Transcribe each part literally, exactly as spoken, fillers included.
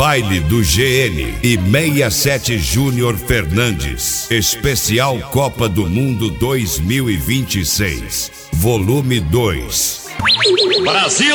Baile do G N e sessenta e sete Júnior Fernandes. Especial Copa do Mundo dois mil e vinte e seis. Volume dois. Brasil!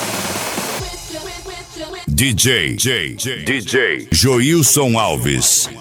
D J, D J, D J Joilson Alves.